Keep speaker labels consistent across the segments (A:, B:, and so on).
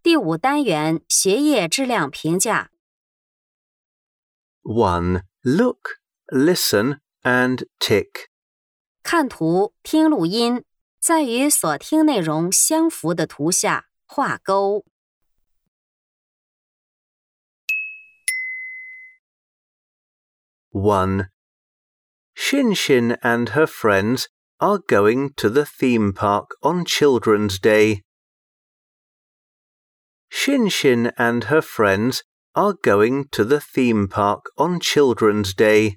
A: 第5单元学业质量评价。
B: 1. Look, listen, and tick.
A: 看图、听录音，在与所听内容相符的图下画勾。
B: 1. Shinshin and her friends are going to the theme park on Children's Day. Shinshin and her friends are going to the theme park on Children's Day.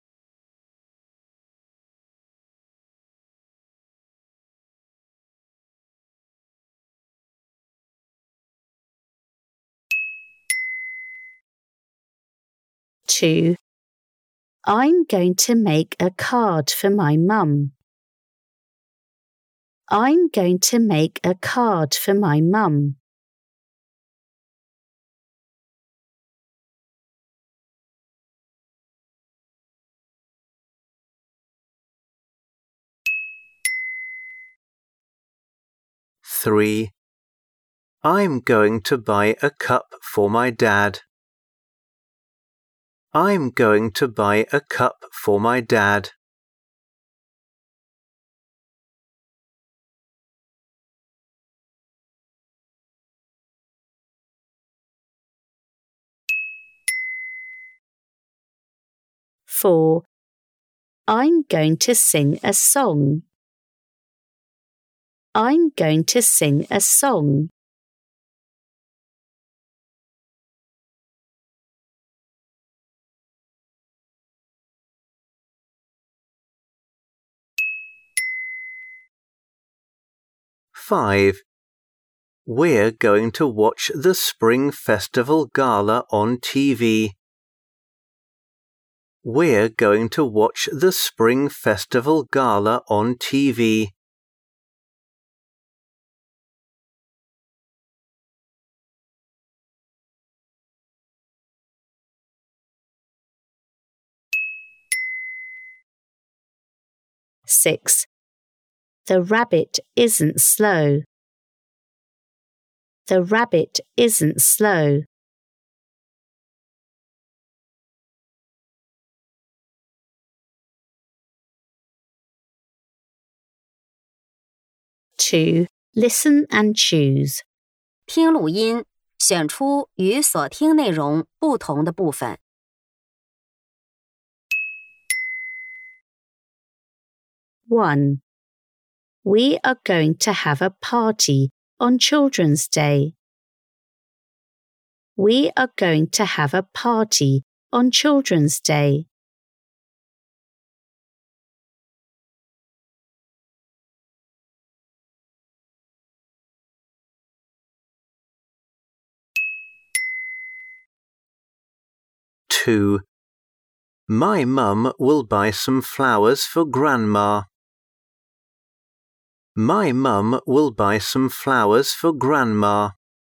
C: 2. I'm going to make a card for my mum. I'm going to make a card for my mum.
B: 3. I'm going to buy a cup for my dad. I'm going to buy a cup for my dad.
C: 4. I'm going to sing a song. I'm going to sing a song.
B: 5. We're going to watch the Spring Festival Gala on TV. We're going to watch the Spring Festival Gala on TV.
C: 6. The rabbit isn't slow. The rabbit isn't slow. 2. Listen and choose.
A: 听录音，选出与所听内容不同的部分。
C: 1. We are going to have a party on Children's Day. We are going to have a party on Children's Day.
B: 2. My mum will buy some flowers for Grandma. My mum will buy some flowers for Grandma.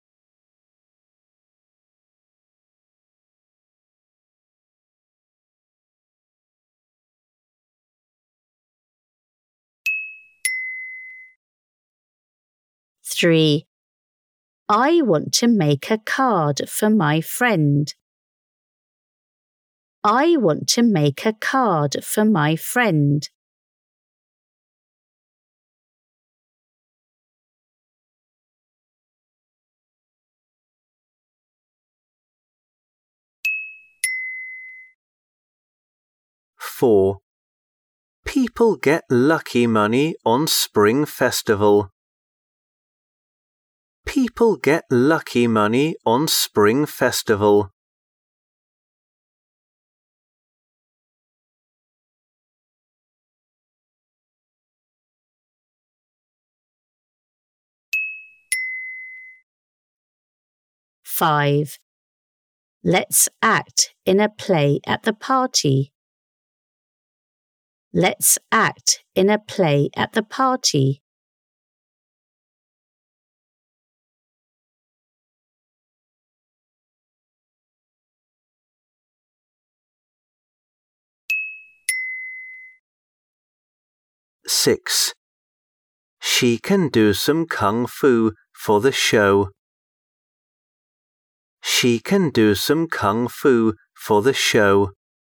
C: 3. I want to make a card for my friend. I want to make a card for my friend.
B: 4. People get lucky money on Spring Festival. People get lucky money on Spring Festival.
C: 5. Let's act in a play at the party. Let's act in a play at the party.
B: 6. She can do some kung fu for the show. She can do some kung fu for the show.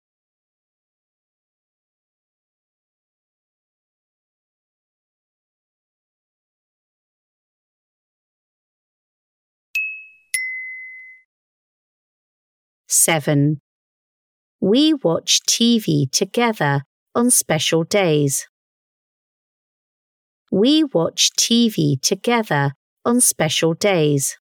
C: Seven. We watch TV together on special days. We watch TV together on special days.